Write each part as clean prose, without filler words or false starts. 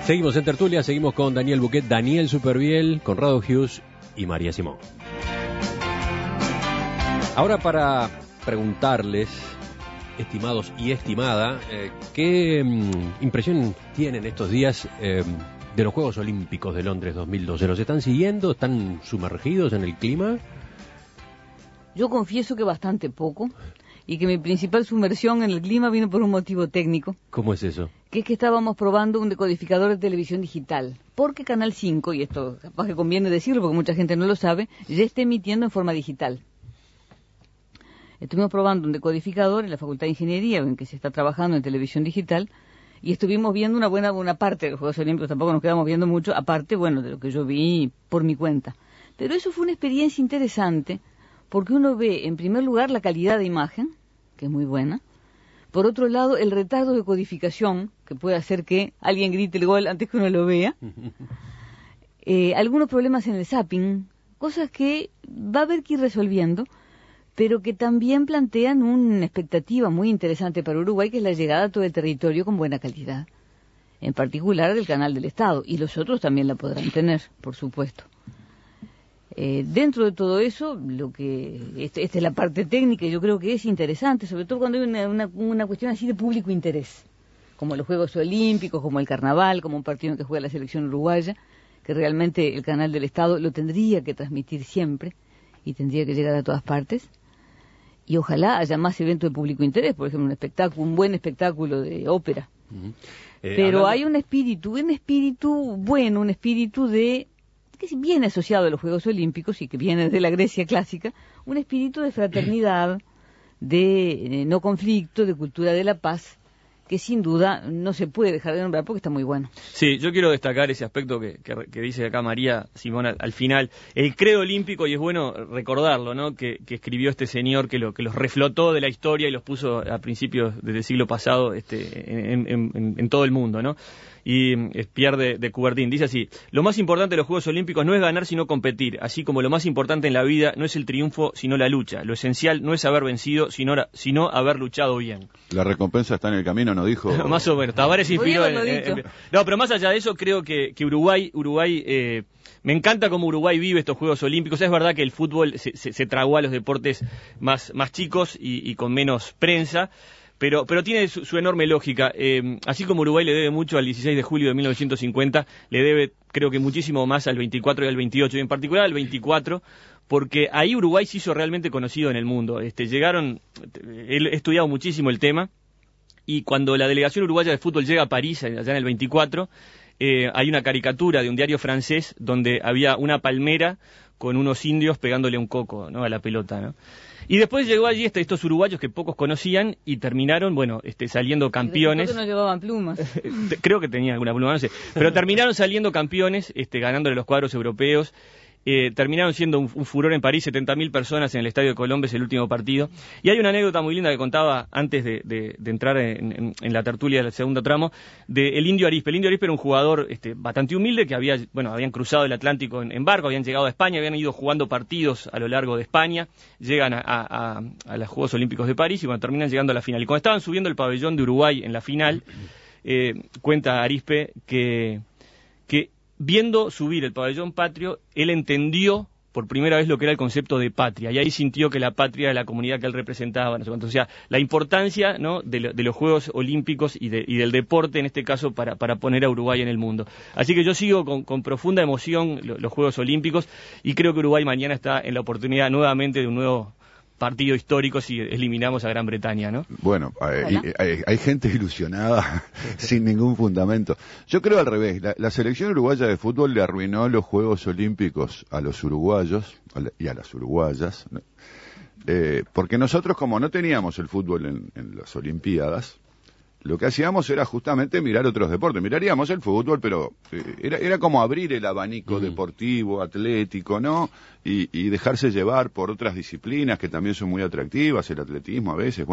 Seguimos en tertulia, seguimos con Daniel Buquet, Daniel Superviel, Conrado Hughes y María Simón. Ahora para preguntarles, estimados y estimada, ¿qué impresión tienen estos días de los Juegos Olímpicos de Londres 2012? ¿Los están siguiendo? ¿Están sumergidos en el clima? Yo confieso que bastante poco, y que mi principal sumersión en el clima vino por un motivo técnico. ¿Cómo es eso? Que es que estábamos probando un decodificador de televisión digital, porque Canal 5, y esto capaz que conviene decirlo porque mucha gente no lo sabe, ya está emitiendo en forma digital. Estuvimos probando un decodificador en la Facultad de Ingeniería, en que se está trabajando en televisión digital, y estuvimos viendo una parte de los Juegos Olímpicos, tampoco nos quedamos viendo mucho, aparte, bueno, de lo que yo vi por mi cuenta. Pero eso fue una experiencia interesante, porque uno ve, en primer lugar, la calidad de imagen, que es muy buena. Por otro lado, el retardo de codificación, que puede hacer que alguien grite el gol antes que uno lo vea. Algunos problemas en el zapping, cosas que va a haber que ir resolviendo, pero que también plantean una expectativa muy interesante para Uruguay, que es la llegada a todo el territorio con buena calidad, en particular del Canal del Estado, y los otros también la podrán tener, por supuesto. Dentro de todo eso, esta es la parte técnica, y yo creo que es interesante, sobre todo cuando hay una cuestión así de público interés, como los Juegos Olímpicos, como el Carnaval, como un partido en que juega la selección uruguaya, que realmente el Canal del Estado lo tendría que transmitir siempre, y tendría que llegar a todas partes. Y ojalá haya más eventos de público interés, por ejemplo, un buen espectáculo de ópera. Pero hay un espíritu bueno, un espíritu que viene asociado a los Juegos Olímpicos y que viene de la Grecia clásica, un espíritu de fraternidad, de no conflicto, de cultura de la paz, que sin duda no se puede dejar de nombrar porque está muy bueno. Sí, yo quiero destacar ese aspecto que dice acá María Simón al final, el credo olímpico, y es bueno recordarlo, ¿no? Que escribió este señor que los reflotó de la historia y los puso a principios del siglo pasado en todo el mundo, ¿no? Y es Pierre de Coubertin, dice así: lo más importante de los Juegos Olímpicos no es ganar sino competir, así como lo más importante en la vida no es el triunfo sino la lucha, lo esencial no es haber vencido sino haber luchado bien. La recompensa está en el camino, ¿no dijo? Más o menos, Tavares inspiró no, pero más allá de eso creo que Uruguay me encanta cómo Uruguay vive estos Juegos Olímpicos. Es verdad que el fútbol se tragó a los deportes más chicos y con menos prensa, pero tiene su enorme lógica. Así como Uruguay le debe mucho al 16 de julio de 1950, le debe creo que muchísimo más al 24 y al 28, y en particular al 24, porque ahí Uruguay se hizo realmente conocido en el mundo. He estudiado muchísimo el tema, y cuando la delegación uruguaya de fútbol llega a París, allá en el 24, hay una caricatura de un diario francés donde había una palmera con unos indios pegándole un coco, ¿no?, a la pelota, ¿no? Y después llegó allí estos uruguayos que pocos conocían y terminaron, saliendo campeones. ¿Por qué no llevaban plumas? Creo que tenían alguna pluma, no sé. Pero terminaron saliendo campeones, ganándole los cuadros europeos. Terminaron siendo un furor en París, 70.000 personas en el Estadio de Colombes, el último partido. Y hay una anécdota muy linda que contaba antes de entrar en la tertulia del segundo tramo, del Indio Arizpe. El Indio Arizpe era un jugador bastante humilde, que habían cruzado el Atlántico en barco, habían llegado a España, habían ido jugando partidos a lo largo de España, llegan a los Juegos Olímpicos de París y terminan llegando a la final. Y cuando estaban subiendo el pabellón de Uruguay en la final, cuenta Arizpe que viendo subir el pabellón patrio, él entendió por primera vez lo que era el concepto de patria, y ahí sintió que la patria era la comunidad que él representaba, no sé cuánto. O sea, la importancia, ¿no?, de los Juegos Olímpicos y del deporte, en este caso, para poner a Uruguay en el mundo. Así que yo sigo con profunda emoción los Juegos Olímpicos, y creo que Uruguay mañana está en la oportunidad nuevamente de un nuevo partido histórico si eliminamos a Gran Bretaña, ¿no? Bueno, hay gente ilusionada sin ningún fundamento. Yo creo al revés. La selección uruguaya de fútbol le arruinó los Juegos Olímpicos a los uruguayos y a las uruguayas, porque nosotros, como no teníamos el fútbol en las Olimpiadas, lo que hacíamos era justamente mirar otros deportes. Miraríamos el fútbol, pero era como abrir el abanico deportivo, atlético, ¿no? Y dejarse llevar por otras disciplinas que también son muy atractivas, el atletismo a veces,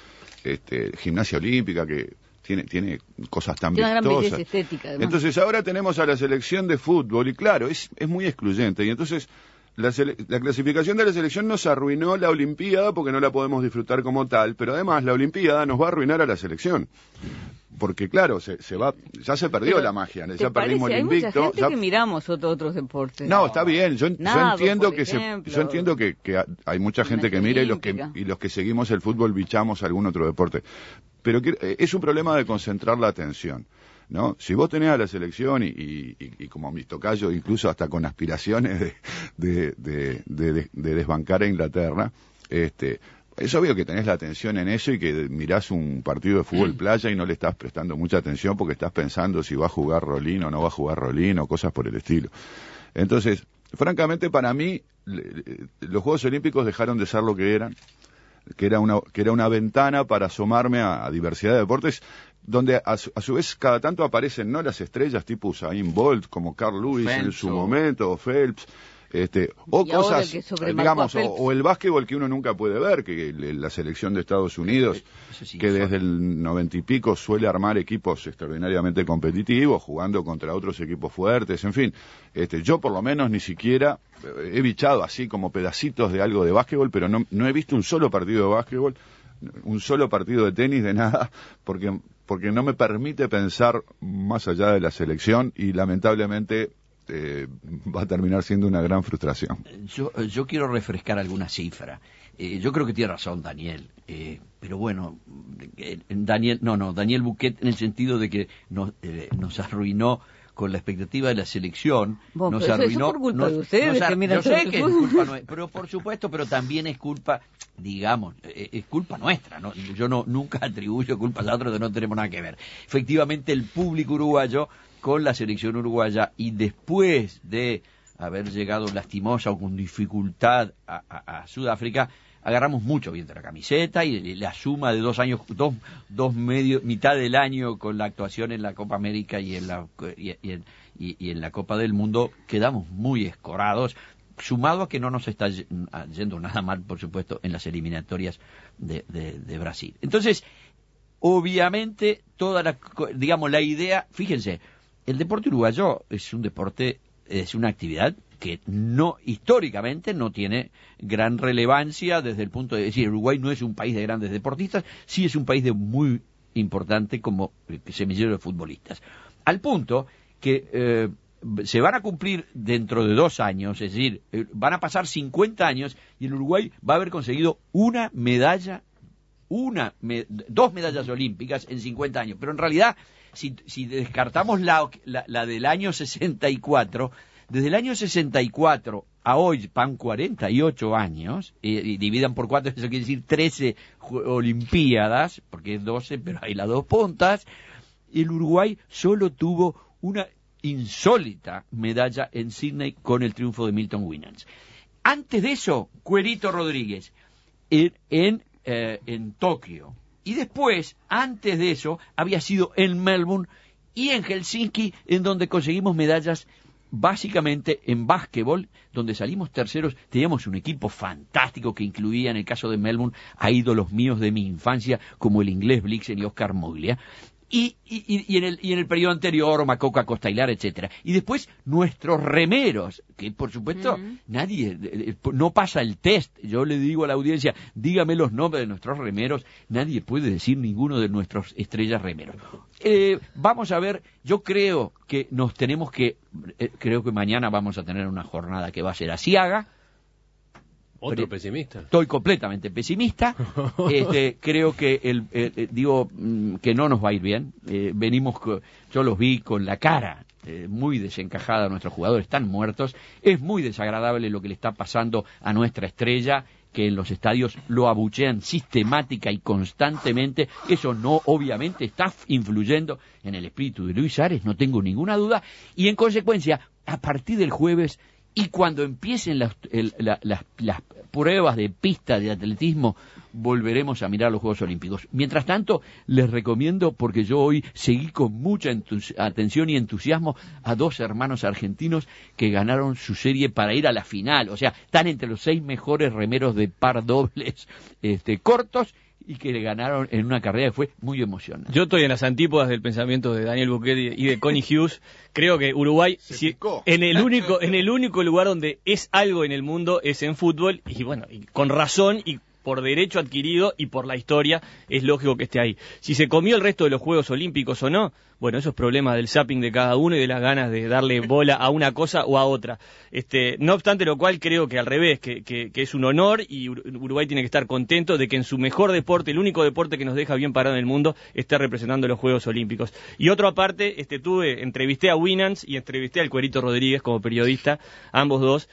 gimnasia olímpica, que tiene cosas tan vistosas. Tiene una gran belleza estética, además. Entonces ahora tenemos a la selección de fútbol, y claro, es muy excluyente, y entonces la clasificación de la selección nos arruinó la Olimpiada porque no la podemos disfrutar como tal, pero además la Olimpiada nos va a arruinar a la selección. Porque claro, ya se perdió la magia, ya perdimos el invicto. Hay mucha gente que miramos otros deportes. No, está bien, yo entiendo yo entiendo que hay mucha gente que mira y los que seguimos el fútbol bichamos algún otro deporte. Pero es un problema de concentrar la atención, ¿no? Si vos tenés a la selección y como mis tocayos, incluso hasta con aspiraciones de desbancar a Inglaterra, es obvio que tenés la atención en eso y que mirás un partido de fútbol playa y no le estás prestando mucha atención porque estás pensando si va a jugar Rolín o no va a jugar Rolín o cosas por el estilo. Entonces, francamente, para mí, los Juegos Olímpicos dejaron de ser lo que eran, que era una ventana para asomarme a diversidad de deportes, donde a su vez cada tanto aparecen no las estrellas tipo Usain Bolt, como Carl Lewis en su momento, o Phelps, o cosas, digamos, o el básquetbol que uno nunca puede ver, que la selección de Estados Unidos, que desde el 90 y pico suele armar equipos extraordinariamente competitivos, jugando contra otros equipos fuertes, en fin. Yo por lo menos ni siquiera he bichado así como pedacitos de algo de básquetbol, pero no he visto un solo partido de básquetbol, un solo partido de tenis, de nada, porque no me permite pensar más allá de la selección y lamentablemente va a terminar siendo una gran frustración. Yo quiero refrescar alguna cifra. Yo creo que tiene razón Daniel, pero bueno, Daniel Bouquet en el sentido de que nos arruinó con la expectativa de la selección, nos arruinó. Eso por culpa de ustedes, yo sé que es culpa nuestra, pero por supuesto, pero también es culpa, digamos, es culpa nuestra, ¿no? Yo nunca atribuyo culpas a otros que no tenemos nada que ver. Efectivamente, el público uruguayo con la selección uruguaya y después de haber llegado lastimosa o con dificultad a Sudáfrica, agarramos mucho viento la camiseta y la suma de 2 años, mitad del año con la actuación en la Copa América y en la Copa del Mundo, quedamos muy escorados, sumado a que no nos está yendo nada mal, por supuesto, en las eliminatorias de Brasil. Entonces, obviamente, la idea, fíjense, el deporte uruguayo es una actividad que históricamente no tiene gran relevancia desde el punto de decir, Uruguay no es un país de grandes deportistas, sí es un país de muy importante como semillero de futbolistas. Al punto que se van a cumplir dentro de 2 años, es decir, van a pasar 50 años y el Uruguay va a haber conseguido 2 medallas olímpicas en 50 años, pero en realidad si descartamos la del año 64, desde el año 64 a hoy van 48 años, y dividan por 4, eso quiere decir 13 olimpiadas, porque es 12, pero hay las 2 puntas, el Uruguay solo tuvo una insólita medalla en Sydney con el triunfo de Milton Winans. Antes de eso, Cuerito Rodríguez en Tokio. Y después, antes de eso, había sido en Melbourne y en Helsinki, en donde conseguimos medallas básicamente en básquetbol, donde salimos terceros. Teníamos un equipo fantástico que incluía, en el caso de Melbourne, a ídolos míos de mi infancia, como el inglés Blixen y Oscar Moglia. Y en el periodo anterior, Macoca, Costailar, etcétera. Y después nuestros remeros, que por supuesto nadie, no pasa el test. Yo le digo a la audiencia, dígame los nombres de nuestros remeros. Nadie puede decir ninguno de nuestros estrellas remeros. Vamos a ver, yo creo que creo que mañana vamos a tener una jornada que va a ser asiaga. ¿Otro pesimista? Estoy completamente pesimista. Creo que que no nos va a ir bien. Yo los vi con la cara muy desencajada, nuestros jugadores están muertos. Es muy desagradable lo que le está pasando a nuestra estrella, que en los estadios lo abuchean sistemática y constantemente. Eso obviamente está influyendo en el espíritu de Luis Ares, no tengo ninguna duda. Y en consecuencia, a partir del jueves, y cuando empiecen las pruebas de pista de atletismo, volveremos a mirar los Juegos Olímpicos. Mientras tanto, les recomiendo, porque yo hoy seguí con mucha atención y entusiasmo a 2 hermanos argentinos que ganaron su serie para ir a la final. O sea, están entre los 6 mejores remeros de par dobles cortos, y que le ganaron en una carrera que fue muy emocionante. Yo estoy en las antípodas del pensamiento de Daniel Bouquet y de Connie Hughes. Creo que Uruguay, en el único lugar donde es algo en el mundo es en fútbol, y bueno, y con razón y por derecho adquirido y por la historia es lógico que esté ahí. Si se comió el resto de los Juegos Olímpicos o no, bueno, eso es problema del zapping de cada uno y de las ganas de darle bola a una cosa o a otra. No obstante lo cual, creo que al revés, que es un honor, y Uruguay tiene que estar contento de que en su mejor deporte, el único deporte que nos deja bien parado en el mundo, esté representando los Juegos Olímpicos. Y otra parte, entrevisté a Winans y entrevisté al Cuerito Rodríguez como periodista, ambos dos.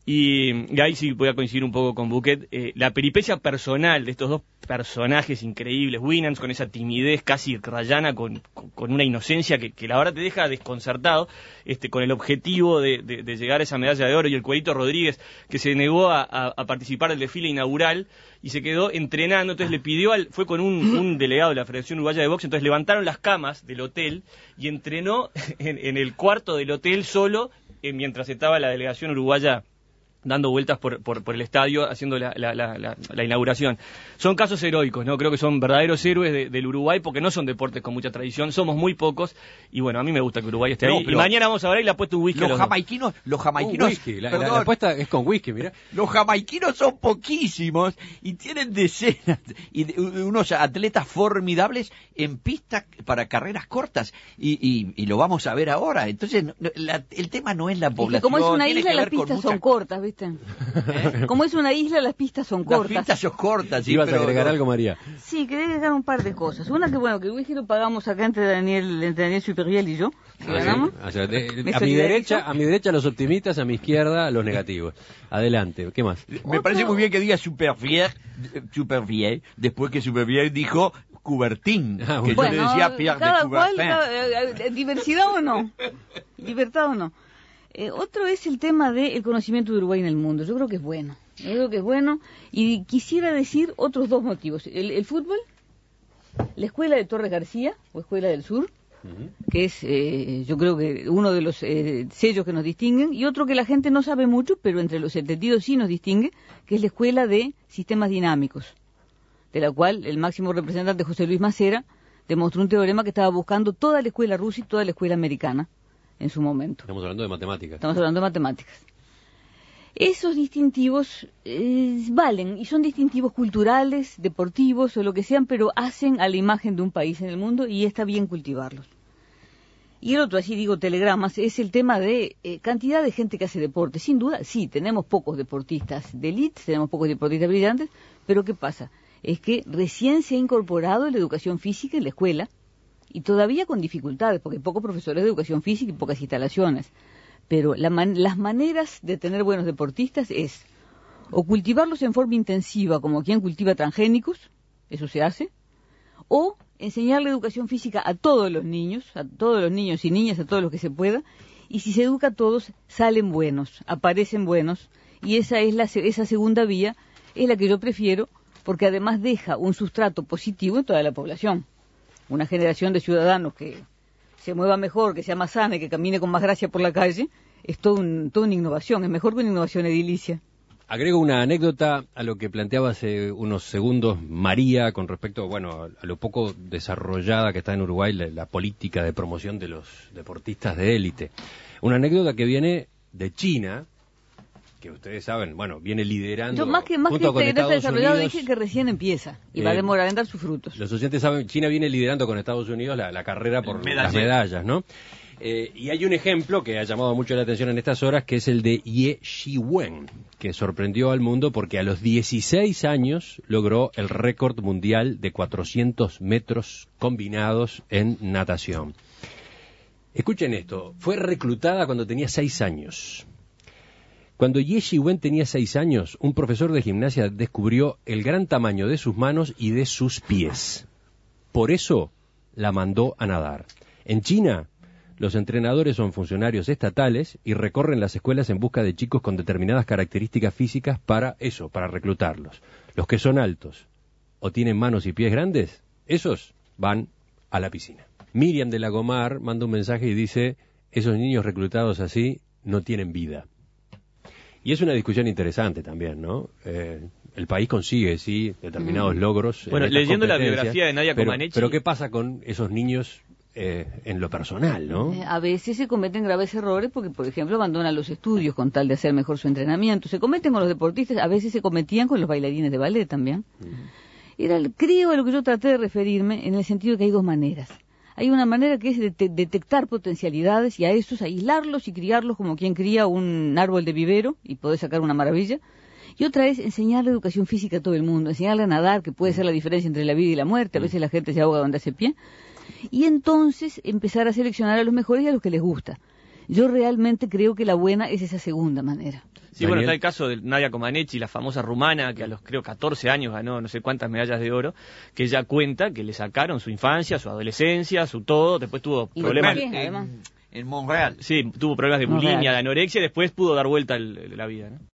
Y ahí sí voy a coincidir un poco con Bouquet. La peripecia personal de estos dos personajes increíbles, Winans con esa timidez casi rayana, con una inocencia que la verdad te deja desconcertado, con el objetivo de llegar a esa medalla de oro, y el Cuerito Rodríguez, que se negó a participar del desfile inaugural y se quedó entrenando. Entonces le pidió fue con un delegado de la Federación Uruguaya de Box, entonces levantaron las camas del hotel y entrenó en el cuarto del hotel solo, mientras estaba la delegación uruguaya dando vueltas por el estadio, haciendo la inauguración. Son casos heroicos, ¿no? Creo que son verdaderos héroes del Uruguay, porque no son deportes con mucha tradición, somos muy pocos, y bueno, a mí me gusta que Uruguay esté ahí. Y mañana vamos a ver, y le ha puesto un whisky. Los jamaiquinos, whisky. La apuesta es con whisky, mira. Los jamaiquinos son poquísimos y tienen decenas y unos atletas formidables en pista para carreras cortas, y lo vamos a ver ahora. Entonces, el tema no es la población. Como es una isla, las pistas son cortas, ¿viste? Como es una isla, las pistas son cortas. Las pistas son cortas, sí. ¿Ibas a agregar algo, María? Sí, quería agregar un par de cosas. Una que el whisky lo pagamos acá entre Daniel Superviel y yo. ¿Ganamos? Sí. A mi derecha los optimistas, a mi izquierda los negativos. Adelante, ¿qué más? Me parece muy bien que diga Superviel, después que Superviel dijo Coubertin, que yo le decía Pierre de Coubertin. ¿Diversidad o no? ¿Libertad o no? Otro es el tema del conocimiento de Uruguay en el mundo. Yo creo que es bueno. Y quisiera decir otros dos motivos. El fútbol, la escuela de Torres García, o Escuela del Sur, que es, yo creo que uno de los sellos que nos distinguen, y otro que la gente no sabe mucho, pero entre los entendidos sí nos distingue, que es la Escuela de Sistemas Dinámicos, de la cual el máximo representante, José Luis Macera, demostró un teorema que estaba buscando toda la escuela rusa y toda la escuela americana en su momento. Estamos hablando de matemáticas. Esos distintivos valen, y son distintivos culturales, deportivos o lo que sean, pero hacen a la imagen de un país en el mundo, y está bien cultivarlos. Y el otro, así digo, telegramas, es el tema de cantidad de gente que hace deporte. Sin duda, sí, tenemos pocos deportistas de élite, tenemos pocos deportistas brillantes, pero ¿qué pasa? Es que recién se ha incorporado la educación física en la escuela, y todavía con dificultades, porque hay pocos profesores de educación física y pocas instalaciones. Pero las maneras de tener buenos deportistas es o cultivarlos en forma intensiva, como quien cultiva transgénicos, eso se hace, o enseñarle educación física a todos los niños y niñas, a todos los que se pueda, y si se educa a todos, salen buenos, aparecen buenos, y esa segunda vía es la que yo prefiero, porque además deja un sustrato positivo en toda la población. Una generación de ciudadanos que se mueva mejor, que sea más sana y que camine con más gracia por la calle, es toda una innovación, es mejor que una innovación edilicia. Agrego una anécdota a lo que planteaba hace unos segundos María con respecto, a lo poco desarrollada que está en Uruguay la política de promoción de los deportistas de élite. Una anécdota que viene de China, que ustedes saben, viene liderando. Yo más que está desarrollado, dije que recién empieza y va a demorar en dar sus frutos. Los oyentes saben, China viene liderando con Estados Unidos la carrera por las medallas, ¿no? Y hay un ejemplo que ha llamado mucho la atención en estas horas, que es el de Ye Shiwen, que sorprendió al mundo porque a los 16 años logró el récord mundial de 400 metros combinados en natación. Escuchen esto, fue reclutada cuando tenía 6 años. Cuando Ye Shiwen tenía 6 años, un profesor de gimnasia descubrió el gran tamaño de sus manos y de sus pies. Por eso la mandó a nadar. En China, los entrenadores son funcionarios estatales y recorren las escuelas en busca de chicos con determinadas características físicas para reclutarlos. Los que son altos o tienen manos y pies grandes, esos van a la piscina. Miriam de Lagomar manda un mensaje y dice, esos niños reclutados así no tienen vida. Y es una discusión interesante también, ¿no? el país consigue, sí, determinados logros. Bueno, en estas leyendo la competencias, biografía de Nadia Comaneci... Pero ¿qué pasa con esos niños en lo personal, no? A veces se cometen graves errores porque, por ejemplo, abandonan los estudios con tal de hacer mejor su entrenamiento. Se cometen con los deportistas, a veces se cometían con los bailarines de ballet también. Creo a lo que yo traté de referirme en el sentido de que hay dos maneras. Hay una manera que es detectar potencialidades y a esos aislarlos y criarlos como quien cría un árbol de vivero y poder sacar una maravilla. Y otra es enseñarle educación física a todo el mundo, enseñarle a nadar, que puede ser la diferencia entre la vida y la muerte. A veces la gente se ahoga donde hace pie. Y entonces empezar a seleccionar a los mejores y a los que les gusta. Yo realmente creo que la buena es esa segunda manera. Sí, bueno, está el caso de Nadia Comaneci, la famosa rumana, que a los, creo, 14 años ganó no sé cuántas medallas de oro, que ella cuenta que le sacaron su infancia, su adolescencia, su todo, después tuvo problemas... En Montreal. Sí, tuvo problemas de bulimia, de anorexia, y después pudo dar vuelta la vida, ¿no?